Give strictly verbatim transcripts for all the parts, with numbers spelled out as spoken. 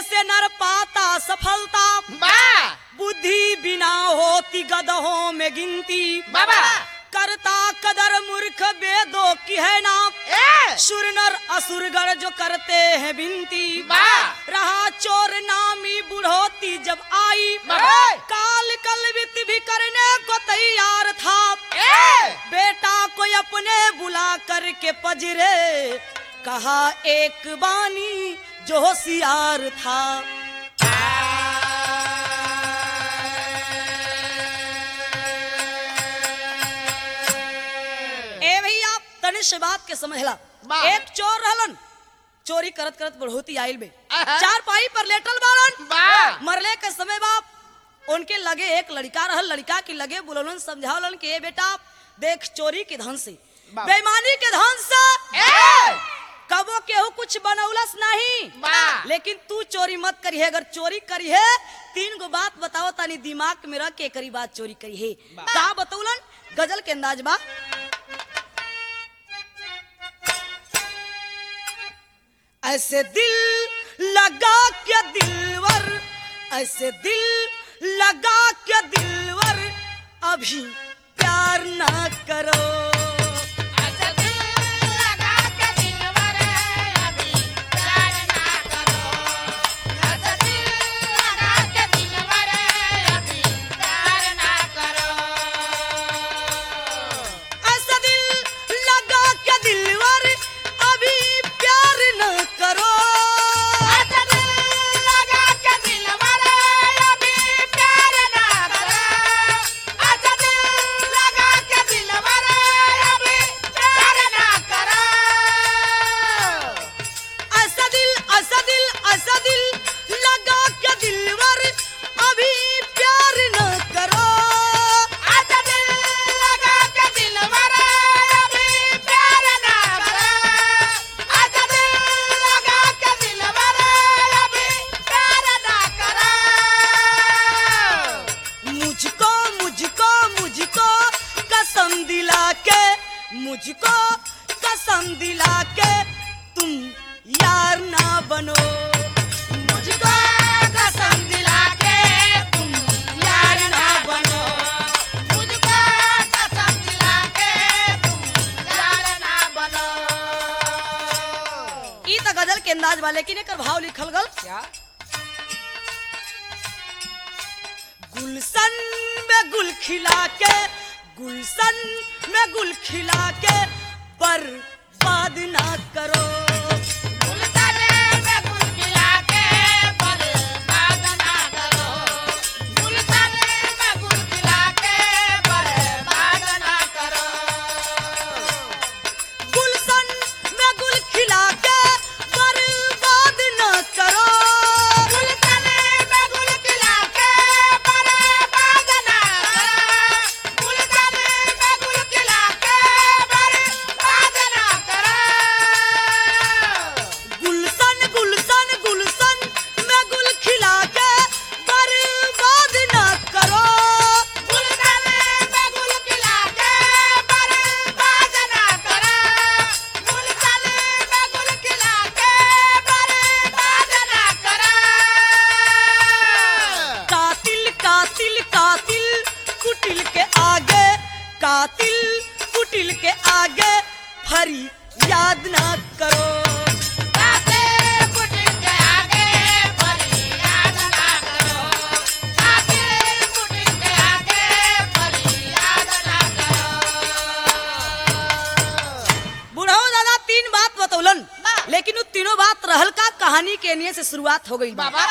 से नर पाता सफलता, बुद्धि बिना होती गधों में गिनती। बाबा करता कदर मूर्ख वेदों की है नाम, सुर नर असुरगण जो करते हैं विनती। रहा चोर नामी बुढ़ोती जब आई, काल कलवित भी करने को तैयार था। बेटा को अपने बुला करके पजरे, कहा एक बानी जो होशियार था। ए भैया तने से बात के समझला। एक चोर रहलन, चोरी करत करत बढ़ोती आइल बे, चार पाई पर लेटल बारन। मरले के समय बाप उनके लगे एक लड़का रहल, लड़का के लगे बुलवन समझावलन कि ए बेटा देख, चोरी के धन से, बेईमानी के धन से कबो केहू कुछ बनौलस नहीं, लेकिन तू चोरी मत करी है। अगर चोरी करी है तीन गो बात बताओ तानी दिमाग में रख के करी बात चोरी करी है। का बतौलन? गजल के अंदाज बा। ऐसे दिल लगा के दिलवर, ऐसे दिल लगा के दिलवर, अभी प्यार ना करो। ऐसे दिल लगा के दिलवर, अभी प्यार ना करो। ऐसे दिल लगा के दिलवर, अभी प्यार ना करो। ऐसा दिल लगा के दिलवर, अभी प्यार ना करो। ऐसे दिल लगा के दिलवर, अभी प्यार ना करो। ऐसे दिल लगा के दिलवर, अभी प्यार ना करो। ऐसा दिल ऐसा दिल ऐसा दिल लगा के दिलवर, अभी प्यार ना करो। ऐसे दिल लगा के दिलवर, अभी प्यार ना करो। ऐसे दिल लगा के दिलवर, अभी प्यार ना करो। मुझको मुझको मुझको कसम दिला के, मुझको कसम दिला के तुम यार ना बनो। मुझको कसम दिला के तुम यार ना बनो। मुझको कसम दिला के तुम यार ना बनो। ई त गजल के अंदाज वाले की ने कर भाव लिखल गल। क्या? गुलशन में गुल खिला के, गुलशन में गुल खिला के बर्बाद ना करो। गुलशन में गुल खिला के बर्बाद ना करो। गुलशन में गुल खिला के बर्बाद ना करो। गुलशन में गुल खिला के बर्बाद ना करो। गुलशन में गुल खिला के बर्बाद ना करो। गुलशन में गुल खिला के बर्बाद ना करो। गुलशन गुलशन गुलशन में गुल खिला के बर्बाद ना करो। गुलशन में गुल खिला के बर्बाद ना करो। गुलशन में गुल खिला के बर्बाद ना करो। कातिल कातिल कातिल कुटिल के आगे, कातिल कुटिल के आगे फरी याद ना करो। काते कुटिल के आगे फरियाद ना करो। काते कुटिल के आगे फरियाद ना करो। बुढ़ऊ दादा तीन बात बतौलन, लेकिन वो तीनों बात रहल का कहानी के एनिये से शुरुआत हो गई। बाबा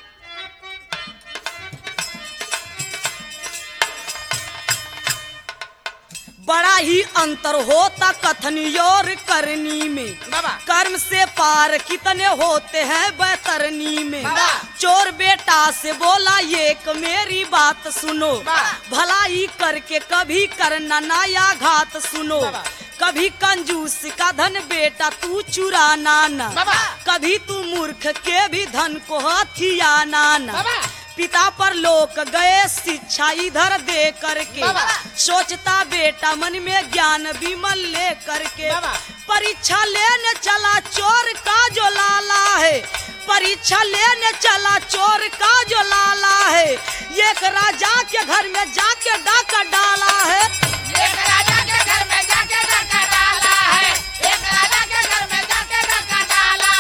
बड़ा ही अंतर होता कथनी और करनी में, बाबा कर्म से पार कितने होते हैं बैतरनी में। बाबा। चोर बेटा से बोला एक मेरी बात सुनो, बाबा। भलाई करके कभी करना ना या घात सुनो। बाबा। कभी कंजूस का धन बेटा तू चुराना ना, बाबा। कभी तू मूर्ख के भी धन को हथियाना ना। बाबा। पिता पर लोक गए शिक्षा इधर दे करके, बाबा। सोचता बेटा मन में ज्ञान विमल ले करके। बाबा। परीक्षा लेने चला चोर का जो लाला है, परीक्षा लेने चला चोर का जो लाला है, एक राजा के घर में जाके डाका डाला है। एक राजा के घर में जाके डाका डाला है, एक राजा के घर में जाके डाका डाला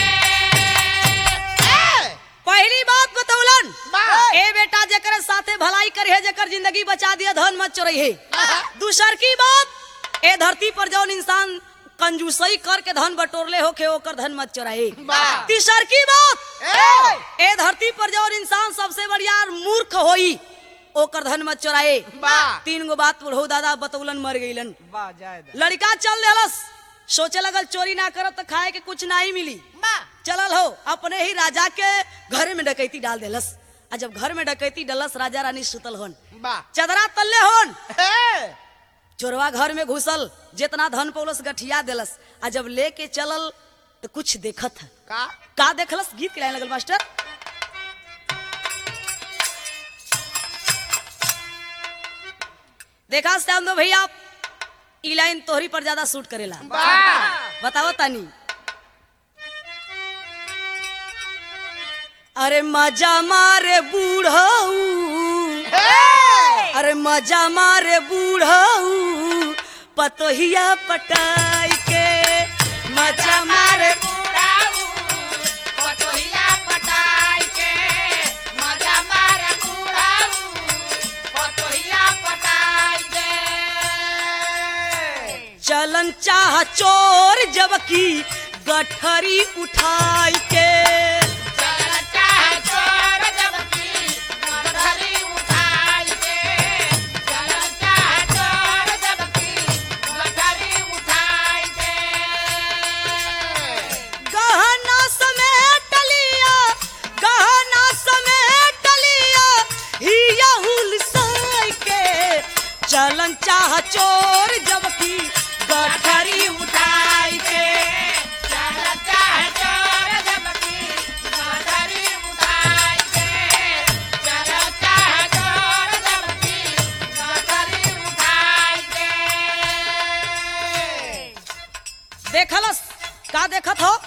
है। पहली बात बतौलन, बात। ए बेटा जेकर साथे भलाई करे है, जेकर जिंदगी बचा दिया, धन मत चोरई है। दूसर की बात, ए धरती पर जौन इंसान कंजूसई करके धन बटोरले होके ओकर धन मत चोराए। तीसर की बात, ए धरती पर जौन इंसान सबसे बढ़िया मूर्ख होई ओकर धन मत चोराए। तीन गो बात बुढ़ऊ दादा बतौलन, मर गईलन। लड़का चल देलस, सोचे लगल चोरी ना करब तो खाए के कुछ ना ही मिली। चलल हो अपने ही राजा के घर में डकैती डाल देलस। आ जब घर में डकैती डलस, राजा रानी सुतल होन, चदरा तल्ले होन, चोरवा घर में घुसल, जितना धन पौलस गठिया देलस। आ जब लेके चलल तो कुछ देखत है। का का देखलस? गीत के लाइन लगल मास्टर। देखा श्याम दो भैया, ई लाइन तोहरी पर ज्यादा सूट करेला। बताओ तानी। अरे मजा मारे बूढ़ऊ, अरे मजा मारे बूढ़ऊ, पतोहिया पटाई के मजा मारे बूढ़ाऊ, पतोहिया पटाई के मजा मारे बूढ़ाऊ, पतोहिया पटाई के। चलन चाह चोर जबकि गठरी उठाई के, चलन चाह चोर जबकि गठरी उठाई के, चलन चाह चोर जबकि गठरी उठाई के। गहना समेट लिया, गहना समेट लिया, हिया हुलसाई के, चलन चाह चोर जबकि गठरी उठाई के। चलन चाह चोर जबकि गठरी उठाई के, चलन चाह चोर जबकि गठरी उठाई के। देखलस का देखत हो?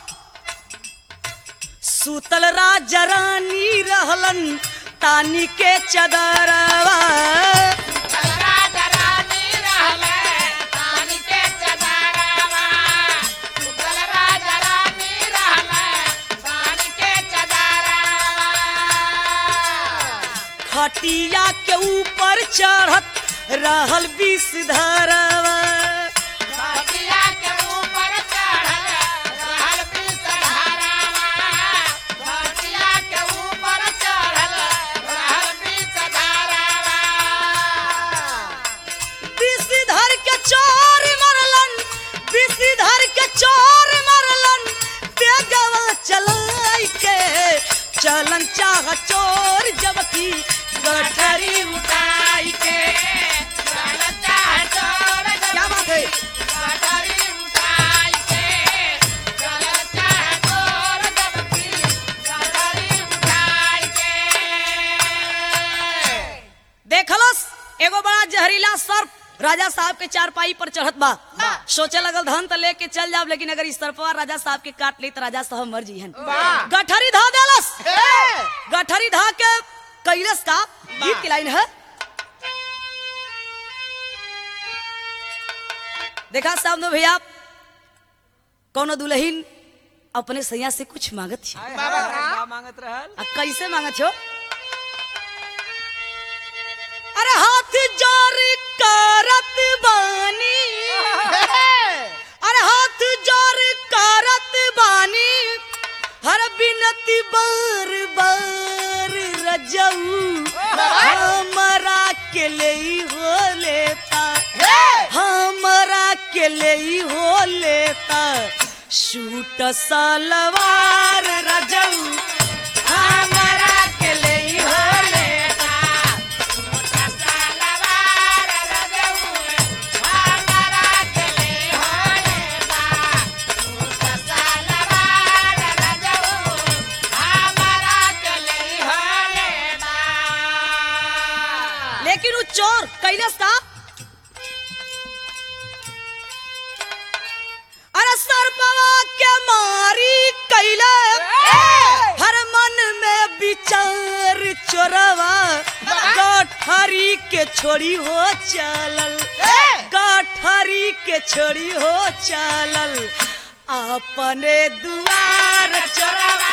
सुतल राजा रानी रहलन तानी के चदरवा, राजा रानी रहले तानी के चदरवा, सुतल राजा रानी रहले तानी के चदरवा। खटिया के ऊपर चढ़त रहल विषधरवा, खटिया के ऊपर चढ़ल रहल विषधरवा, खटिया के ऊपर चढ़ल रहल विषधरवा। विषधर के चोर मरलन, विषधर के चोर मरलन, तेगवा चलाई के, चलन चाह चोर जबकि गठरी उठाई के। चलन चाह चोर क्या बात है? गठरी उठाई के, चलन चाह चोर जबकि गठरी उठाई के। देखलस एगो बड़ा जहरीला सर्प राजा साहब के चारपाई पर चढ़त बा। सोचे लगल धन तो लेके चल जाब, लेकिन अगर इस सर्पवा राजा साहब के काट ली तो राजा साहब मर जीहन। गठरी धा देलस, गठरी धा के कैलस का गीत की लाइन है। देखा सामने भैया, कौनो दुल्हन अपने सैया से कुछ मांगत थी। मांगत रहल। आ कैसे मांगत हो? अरे हाथ जोर करत बानी, अरे हाथ जोर करत बानी, हर बिनती बार बार रजऊ, हमरा के लई हो लेता, हमरा के लई हो लेता, सूट सलवार रजऊ, हमरा के लई हो लेता। सलवार रजऊ, हमरा के लई हो लेता, सलवार रजऊ, हमरा के लई हो लेता। लेकिन वो चोर कैलस था, अरे सर्पवा के मारी कैले, छोड़ी हो चलल गठरी के छोड़ी हो चलल अपने दुआर चोरवा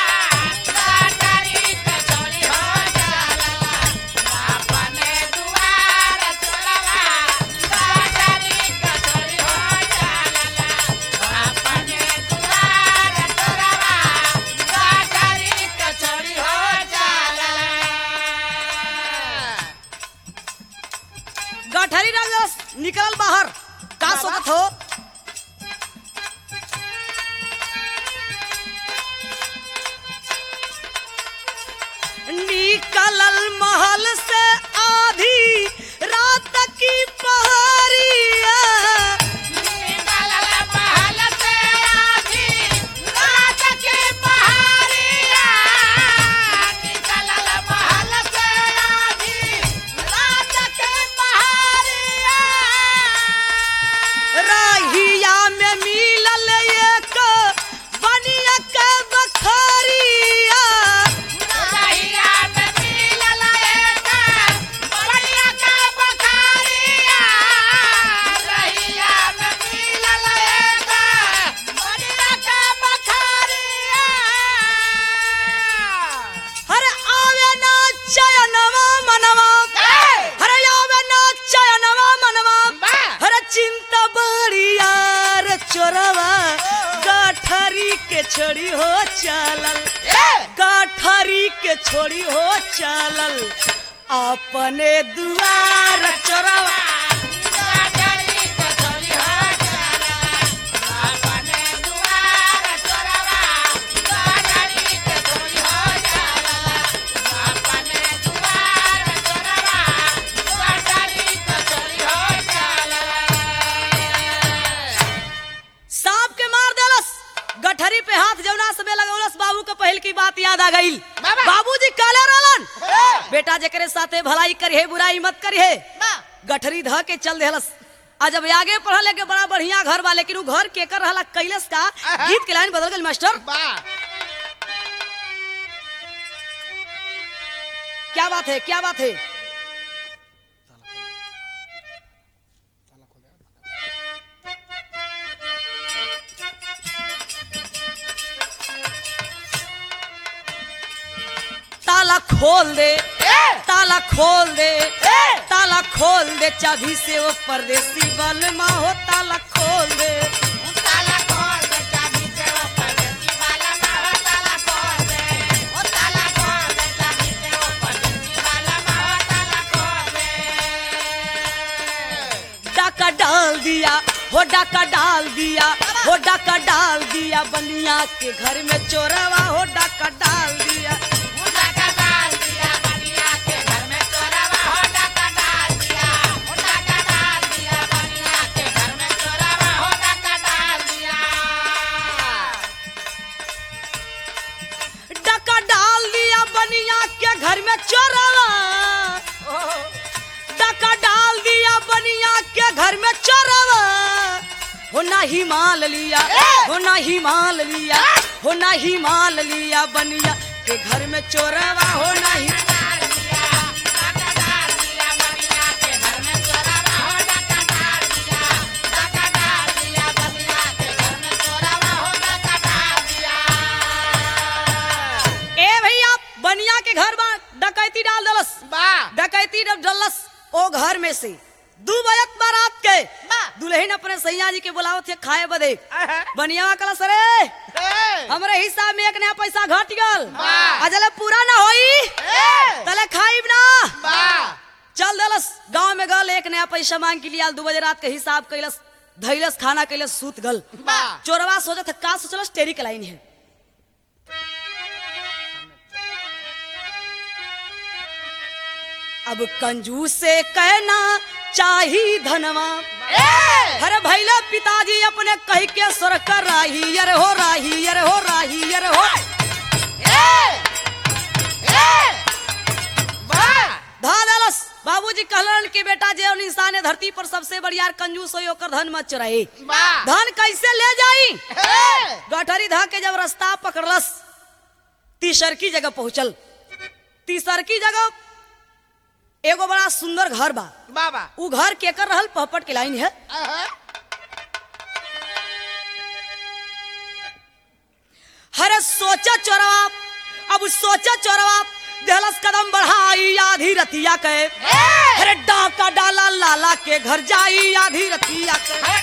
गठरी राजस निकल बाहर का सोचत हो निकलल महल से आधी रात की पहरिया राहिया में मिलल एक बनिया के बखरिया हरे आवे ना चयनवा मनवा हरे आवे ना चयनवा मनवा हरे चिंता बड़ी यार चोरवा गठरी के छोड़ी हो चलल गठरी के छोड़ी हो चलल अपने दुआर चोरवा सांप के मार देलस गठरी पे हाथ जौना समय लगौलस बाबू के पहल की बात याद आ गई बाबूजी काले रहलन बेटा जेकरे साथे भलाई करिहे बुराई मत करिहे गठरी ध के चल देलस आ जब आगे पढ़ले के बड़ा बढ़िया घर बा लेकिन उ घर केकर रहला कैलस का गीत के लाइन बदल गई मास्टर क्या बात है क्या बात है ताला खोल दे ताला खोल दे ताला खोल दे चाबी से वो परदेसी बलमा हो ताला खोल दे डाका डाल दिया हो डाका डाल दिया हो डाका डाल दिया बनिया के घर में चोरवा हो डाका डाल दिया डाका डाल दिया बनिया के घर में चोरवा डाका डाल दिया बनिया के घर में चोरवा हो ना ही माल लिया हो ना ही माल लिया हो ना ही माल लिया बनिया के घर में चोरवा हो ना ही ए भैया बनिया के घर में डकैती डाल दलस डकैती जब डलस ओ घर में से दू बजत बारात के दुल्हन अपने सैया जी के बुलावत थे खाए बदे बनिया कला सरे हमरे हिसाब में एक नया पैसा घट गल अजले पूरा ना होई तले खाइब ना चल दलस गांव में गल एक नया पैसा मांग के लिया दू बजे रात के हिसाब कैलस धैलस खाना कैलस सूत गल चोरवा सोचत का सोचलस टेरी के लाइन है अब कंजूस से कहना चाही धनवा हरे भैला पिताजी अपने कह के स्वर कर राही अरे हो राही अरे हो राही अरे हो धादलस बाबूजी कहलन कि बेटा जे इंसान है धरती पर सबसे बढ़िया कंजूस होई ओकर धन मत चुराई धन कैसे ले जाई गठरी धा के जब रास्ता पकड़लस तीसर की जगह पहुंचल तीसर की जगह एगो बड़ा सुंदर घर बा। बाबा उ घर केकर रहल पहपट के लाइन है। हरे सोचा चोरवा, अब सोचा चोरवा दहलस कदम बढ़ाई आधी रतिया के। अरे डाका डाला लाला के घर जाई आधी रतिया के।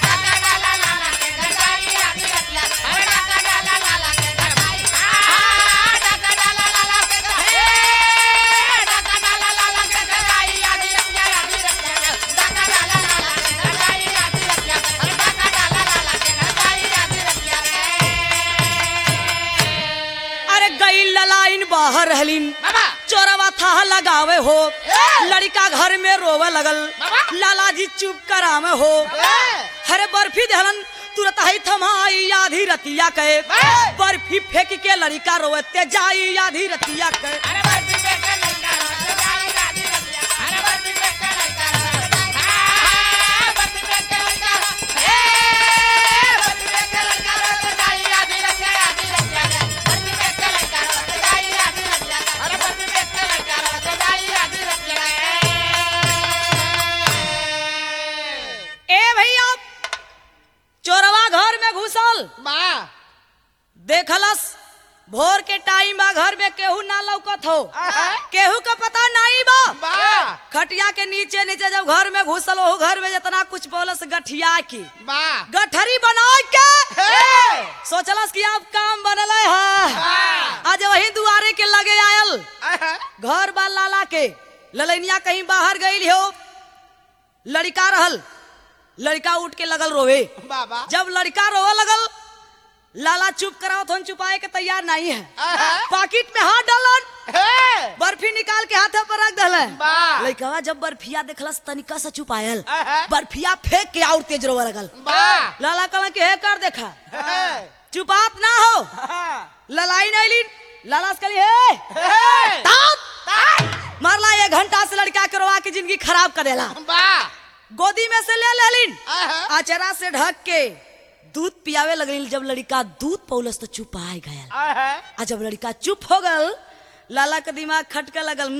बाहर रहलीन चोरवा था लगावे हो, लड़का घर में रोवे लगल, लाला जी चुप करावे हो। हरे बर्फी दहलन तुरंत ही थमाई आधी रतिया के। बर्फी फेंक के लड़का रोते जाई आधी रतिया के। देखलस भोर के टाइम बा, घर में केहू ना लौकत हो, केहू का पता नहीं बा। खटिया के नीचे नीचे जब घर में घुसल हो, घर में जितना कुछ बोलस गठिया की गठरी बना के सोचलस कि अब काम बनल है। आज वही दुआरे के लगे आयल घर बा लाला के। ललैनिया कहीं बाहर गई हो, लड़का रहल, लड़का उठ के लगल रोवे। जब लड़का रोवे लगल, लाला चुप कराओ तो चुपाए के तैयार नहीं है। पाकिट में हाथ डालन, बर्फी निकाल के हाथ पर रख दलन। लड़का जब बर्फिया देखलस तनिका से चुपायल, बर्फिया फेंक के और तेज रोवे लगल। लाला कहला कि हे कर देखा, चुपात ना हो। ललाई नहीं लीन, लाला से कहली हे मारला एक घंटा से लड़का के रोवा के जिंदगी खराब कर देला। गोदी में से ले लेलिन, आचरा से ढक के दूध पियावे लगल। जब लड़का दूध पौलस तो चुप आ गया। आ जब लड़का चुप हो गल, लाला का दिमाग खटका लगल।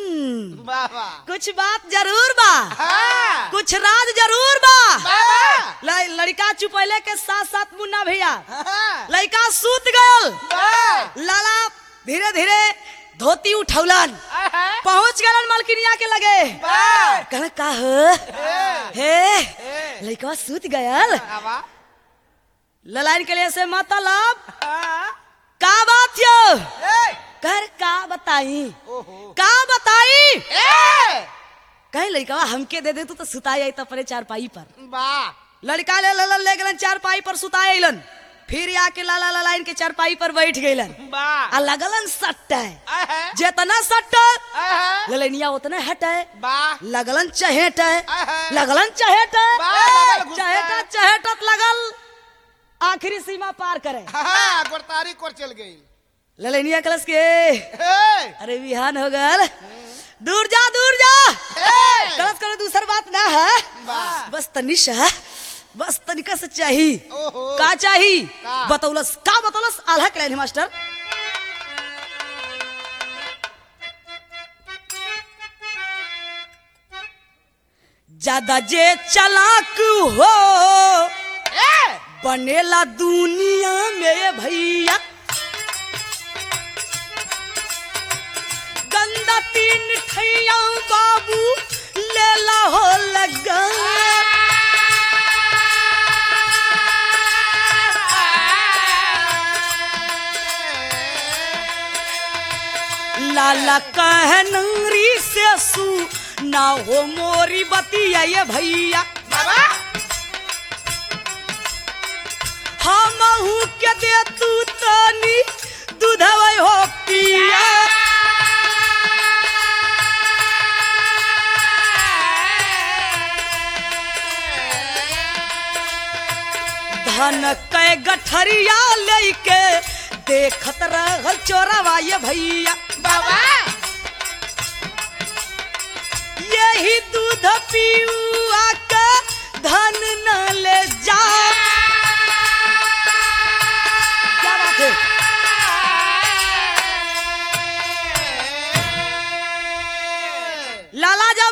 कुछ बात जरूर बा, कुछ राज जरूर बा। लड़का चुपैले के साथ साथ मुन्ना भैया लड़का सूत गयल। लाला धीरे धीरे धोती उठौलन, पहुंच गलन मलकिनिया के लगे। कहना का हो हे लड़का सूत गयल। ललाइन के लिए से मतलब का बात यो कर का बताई का बताई कहीं लड़का हमके दे दे तू तो सुताई आई तपरे चारपाई पर। लड़का ले ललन ले गलन चारपाई पर सुताई अइलन। फिर आके लाला ललाइन के चारपाई पर बैठ गइलन। आ लगलन सट्टे, जितना सट्टे ललनिया उतने हटे। लगलन चहेटे, लगलन चहेटे, चहेटा चहेटत लगल आखिरी सीमा पार करे। गोरतारी कोर चल गई। ललनिया कलस के अरे बिहान हो गल, दूर जा दूर जा। कलस करे दूसर बात ना है, बस तनिश है, बस तनिका से चाही। का चाही बतौलस, का बतौलस आल्हा के मास्टर। ज्यादा जे चालाक हो बनेला दुनिया में भैया। गंदा तीन ठैया बाबू लेला हो लगा। लाला कहनरी से सू ना हो मोरी बतिया ये भैया। हम के दे तू तनी दूधवा हो पिया। धन के गठरिया लेके देखत रहल चोरवा ये भैया। बाबा यही दूध पीवा के धन न ले जा। क्या बात है? लाला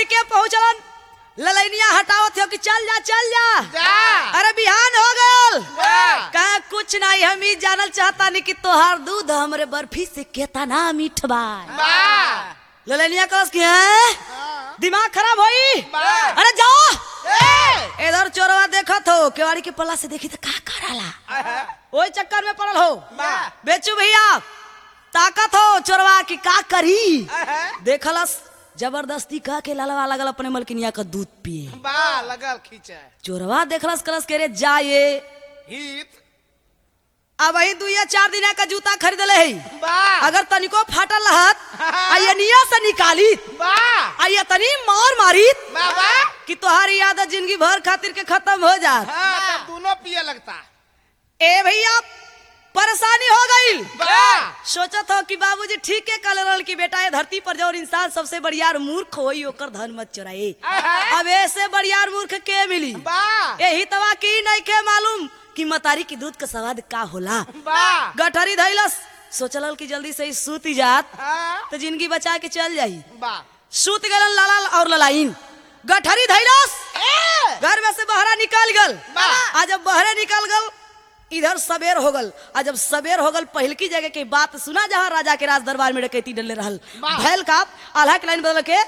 के पहुंचलन ललैनिया हटावत हो कि चल जा चल जा जा अरे बिहान हो गल वाह कहा कुछ नहीं हम ही जानल चाहता नहीं कि तोहार दूध हमरे बर्फी से केतना मीठ बा वाह ललैनिया कहस कि हैं दिमाग खराब होई वाह अरे जाओ ए इधर चोरवा देखत हो केवाड़ी के पल्ला से देखी तो का कराला ओई चक्कर में पड़ल हो वाह बेचू भैया ताकत हो चोरवा की का करी देखलस जबरदस्ती कह के लालवा लगल अपने मलकिनिया का दूध पिए वाह लगल खींचे चोरवा देखलस कलस के रे जाए हित अब वही दुइया चार दिना का जूता खरीद ले है वाह अगर तनिको फाटल रहत आयनिया से निकाली वाह आया तनी मार मारी वाह वाह कि तोहारी आदत जिंदगी भर खातिर के खत्म हो जा मतलब दोनों पिए लगता ए भैया परेशानी हो गई वाह सोचत हो कि बाबूजी ठीक है कल रहल की बेटा ये धरती पर जो इंसान सबसे बढ़ियार मूर्ख होई ओकर धन मत चुराए अब ऐसे बढ़ियार मूर्ख के मिली वाह यही तवा की नहीं के मालूम कि मतारी की दूध का स्वाद का होला वाह गठरी धैलस सोचल कि जल्दी से ही सूती जात हाँ, तो जिंदगी बचा के चल जाई वाह सूत गलन लाला और ललाइन गठरी धैलस ए घर में से बहरा निकाल गल वाह। आज जब बहरे निकाल गल इधर सबेर हो गल आज जब सबेर हो गल पहल की जगह की बात सुना जहाँ राजा के राज दरबार में डकैती डले रहल वाह। भैल का आल्हा के लाइन बदल के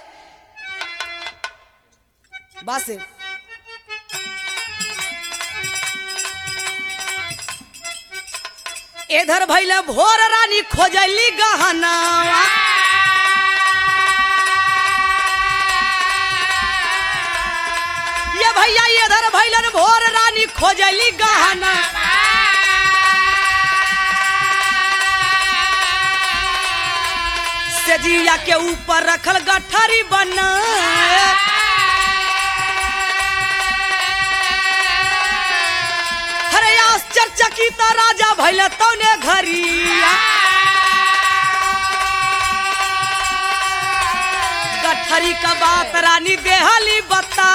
बात से इधर भैले भोर रानी खोजली गहना ये भैया इधर भैलन भोर रानी खोजली गहना सेजिया के ऊपर रखल गठरी बना अरे आश्चर्यचकित राजा भैले तौने घरिया गठरी का बात रानी देहली बता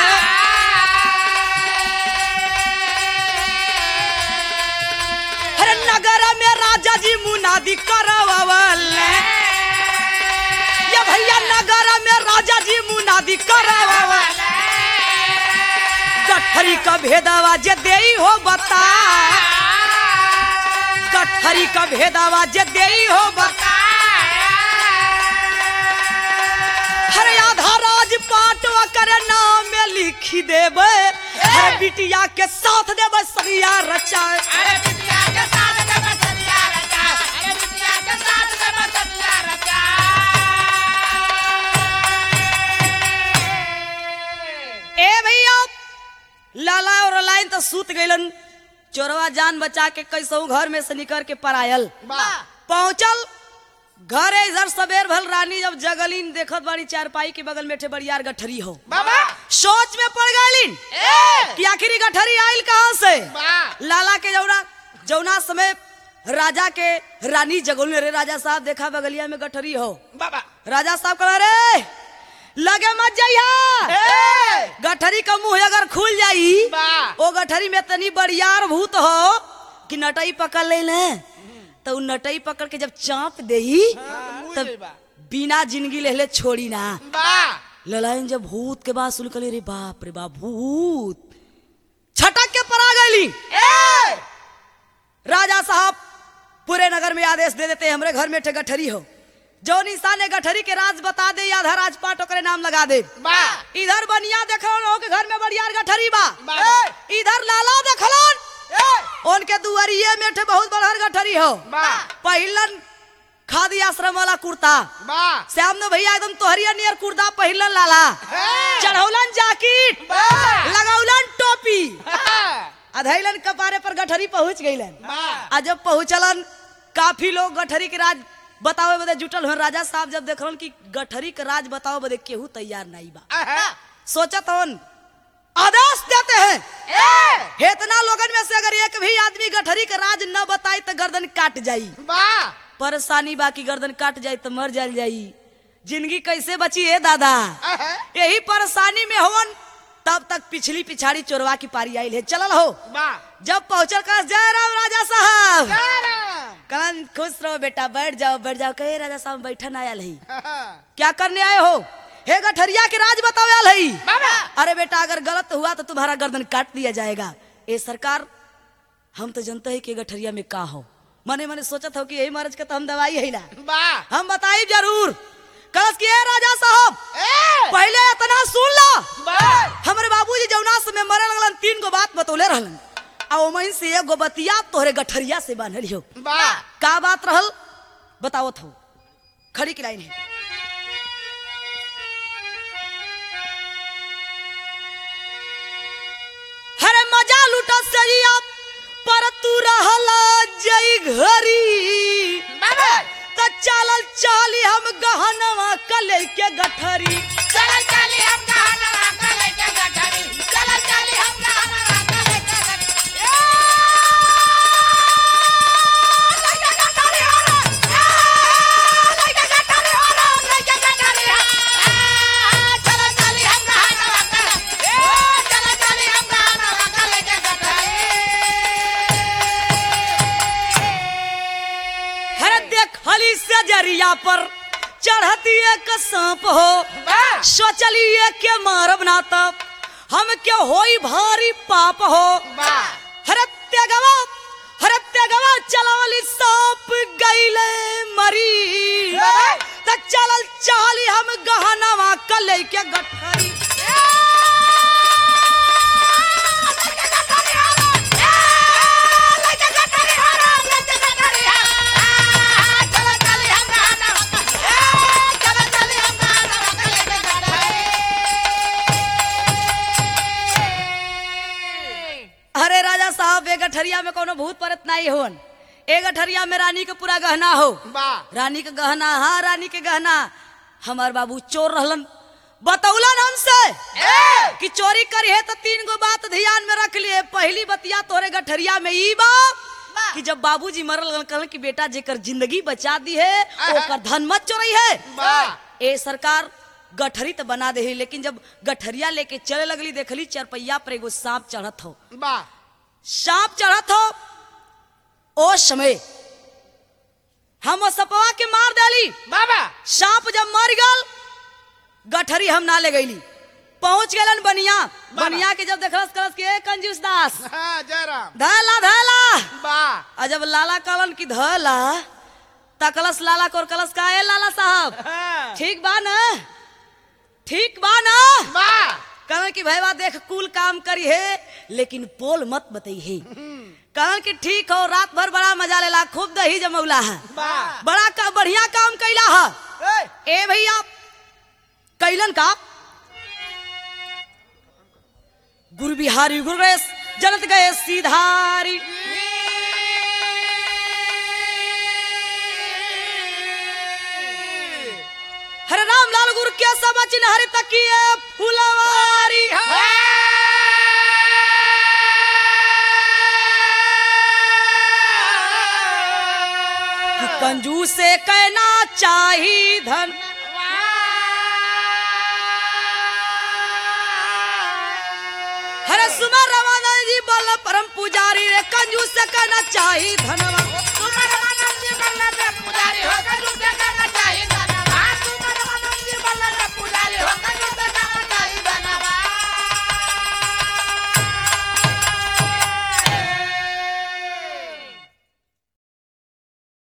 अरे नगर में राजा जी मुनादी करवल ये भैया नगर में राजा जी मुनादी करवल गठरी का भेदवा जे देई हो बता गठरी का भेदवा जे देई हो बता हर आधा राज पाटवा कर नाम में लिखी देबे हर बिटिया के साथ देबे सरिया रचाए अरे बिटिया के साथ दे बसरिया रचा अरे बिटिया के साथ दे बसरिया रचा ए भैया लाला और लाइन तो सूत गइलन चोरवा जान बचा के कैसहू घर में से निकल के परायल वाह पहुंचल घरे इधर सबेर भल रानी जब जगलीन देखत बाड़ी चारपाई के बगल में ठे बड़ियार गठरी हो बाबा सोच में पड़ गईलिन ए कि आखिर ई गठरी आइल कहां से वाह लाला के जौना जौना समय राजा के रानी जगोल रे राजा साहब देखा बगलिया में गठरी हो बाबा राजा साहब कह रे लगे मत जाइया ए गठरी का मुंह अगर खुल जाई वाह ओ गठरी में तनी बड़ियार भूत हो कि नटई पकड़ ले ले तो उ नटई पकड़ के जब चाप देही तब बिना जिंदगी लेले छोड़ी ना वाह ललाइन जब भूत के बात सुन कले रे बाप रे बाप भूत छटक के परा गईली ए राजा साहब पूरे नगर में आदेश दे देते हमरे घर में गठरी हो जो इंसान ने गठरी के राज बता दे या राजपाट ओकरे नाम लगा दे वाह इधर बनिया देखलो के घर में बढ़िया गठरी बा वाह इधर लाला देखलन ए उनके दुआरिये में ठे बहुत बड़हर गठरी हो वाह पहिलन खादी आश्रम वाला कुर्ता वाह श्याम ने भैया एकदम तोहरिया नियर कुर्ता पहिलन लाला ए चढ़ौलन जाकिट वाह लगौलन टोपी वाह अधैलन कपारे पर गठरी पहुंच गईलन वाह आ जब पहुंचलन काफी लोग गठरी के राज बतावे बदे जुटल हो राजा साहब जब देखलन कि गठरी के राज बतावे बदे केहू तैयार नहीं बा सोचत हन आदेश देते हैं ए इतना लोगन में से अगर एक भी आदमी गठरी के राज न बताई तो गर्दन काट जाई वाह परेशानी बाकी गर्दन काट जाई तो मर जाल जाई जिंदगी कैसे बची है दादा यही परेशानी में होवन तब तक पिछली पिछाड़ी चोरवा की पारी आई है चलल हो वाह जब पहुंचल कहा जय राम राजा साहब जय कहन खुश रहो बेटा बैठ जाओ बैठ जाओ कहे राजा साहब बैठन आयल है राम क्या करने आए हो हे गठरिया के राज बतावल है। बाबा अरे बेटा अगर गलत हुआ तो तुम्हारा गर्दन काट दिया जाएगा। ए सरकार हम तो जानते हैं कि गठरिया में का हो। मने मने सोचत हो कि यही मर्ज का तो हम दवाई है ना, वाह हम बताई जरूर। कलश की ए राजा साहब ए पहले इतना सुन ला। वाह हमारे बाबूजी जौना समय मरे लगलन तीन गो बात बतौले रहलन, आ ओमन से एगो बतिया तोहरे गठरिया से बांधल हो। वाह का बात रहल बतावत हो। खड़ी की लाइन है। हरे मजा लूटा सरिया पर तू रहला जई घरी, बाबा त चलल चाली हम गहनवा कले के गठरी। चल चली हम गहनवा कले के गठरी, चल चली हम गहनवा कले के गठरी। ए लइका गठरी हो रे, ए लइका गठरी हो रे, लइका गठरी हो। ए चल चली हम गहनवा कले, ए चल चली हम गहनवा कले के गठरी। हरे देख हली से जरिया पर चढ़ती एक सांप हो, वाह सोचलिए के मारब ना तब हम के होई भारी पाप हो। वाह हरे त्यागवा हरे त्यागवा चलवली सांप गईले मरी, त चलल चाली हम गहनवा कले के गठरी। अरे राजा साहब ए गठरिया में कोनो भूत परत नहीं होन। ए गठरिया में रानी के पूरा गहना हो। रानी के गहना, हाँ रानी के गहना। हमार बाबू चोर रहलन, बतौलन हमसे कि चोरी करी है तो तीन गो बात ध्यान में रख लिए। पहली बतिया तोरे गठरिया में ई बा कि जब बाबूजी मरल कहलन कि बेटा जेकर जिंदगी बचा दी है ओकर धन मत चोरई है। ए सरकार गठरी तो बना दे, लेकिन जब गठरिया लेके चले लगली देखली चरपैया पर एगो सांप चढ़त हो। सांप चढ़त हो ओ समय हम सपवा के मार डाली। बाबा सांप जब मर गल गठरी हम ना ले गईली। पहुंच गलन बनिया। बनिया के जब देखलस कलस के कंजूस दास जयराम धला धला वाह आ जब लाला कहलन की धला तकलस लाला कोर कलस का ए लाला साहब ठीक बा ना, ठीक बा ना। वाह कहन की भैया देख कुल काम करी है लेकिन पोल मत बतई है। कहन की ठीक हो, रात भर बड़ा मजा लेला, खूब दही जमौला है, वाह बड़ा का बढ़िया काम कैला है। ए भैया कैलन का गुरु बिहारी गुरु गए जनत गए सीधारी। हरे राम लाल गुरु के समझ हरे तकिए फुलवारी। कि कंजूस से कहना चाहिए धन, हरे सुमर रवाना जी बल परम पुजारी रे कंजूस से कहना चाहिए धनवा।